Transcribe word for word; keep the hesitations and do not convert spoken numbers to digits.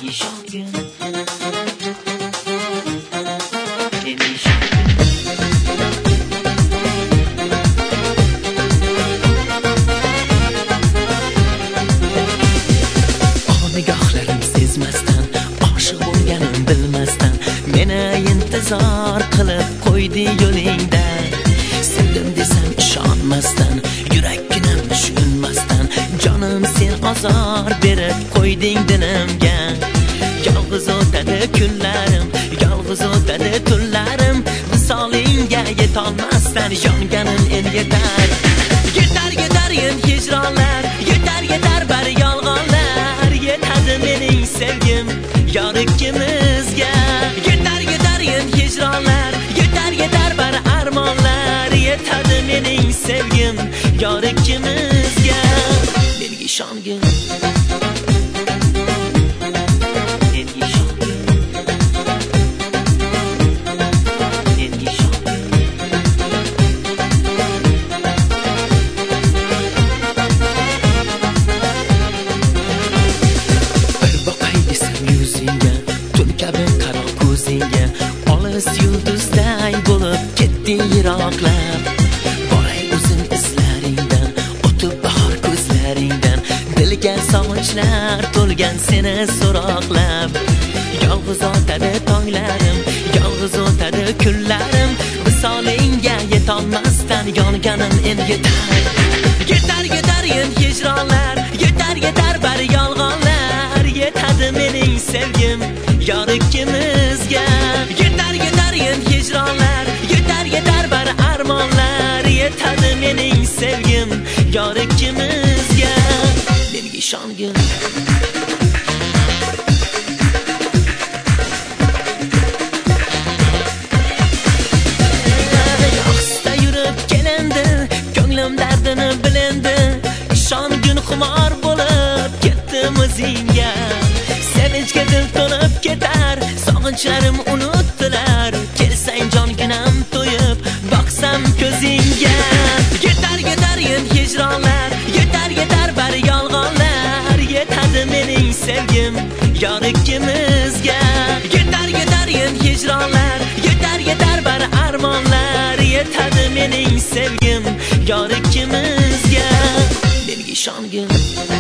ishongin, nigohlarim sezmasdan, oshiq bo'lganim bilmasdan meni intizor qilib qo'ydi yo'lingdan. Sevdim desam ishonmasdan, yurakginam tushunmasdan, jonim sen azor berib qo'yding dinimga. Yolg'iz o'tadi kunlarim, yolg'iz o'tadi tunlarim, visolingga yetolmasdan yonganim endi yetar. Yetar yetar endi hijronlar, yetar yetar bari yolg'onlar, yetadi mening sevgim yor ikkimizga. Yetar yetar endi hijronlar, yetar yetar bari armonlar, yetadi mening sevgim yor ikkimizga. Menga ishongin, menga ishongin, menga ishongin. Bir boqay desam yuzingga, tun kabi qaro ko'zingga, olis yulduzday bo'lib ketding yiroqlab. Boray o'zing izlaringdan, o'tib bahor ko'zlaringdan, dilga sog'inchlar to'lgan seni so'roqlab. Yolg'iz o'tadi tonglarim, yolg'iz o'tadi kunlarim, visolingga yetolmasdan yonganim endi yetar. Yetar yetar endi hijronlar, yetar yetar bari yolg'onlar, yetadi mening sevgim yor ikkimizga. Yetar yetar endi hijronlar, yetar yetar bari armonlar, yetadi mening sevgim yor ikkimizga. Menga ishongin, yo'qsa yurib kelindi, ko'nglim dardini bilindi, ishongin xumor bo'lib ketdim o'zingga. Sevinchga dil to'lib ketar, sog'inchlarim unutdilar, kelsang jonginam to'yib boqsam ko'zingga. Yetar yetar endi hijronlar, yetar yetar bari yolg'onlar, yetadi mening sevgim yor ikkimizga. Yetar yetar endi hijronlar, yetar yetar bari armonlar, yetadi mening sevgim yor ikkimizga. Menga ishongin.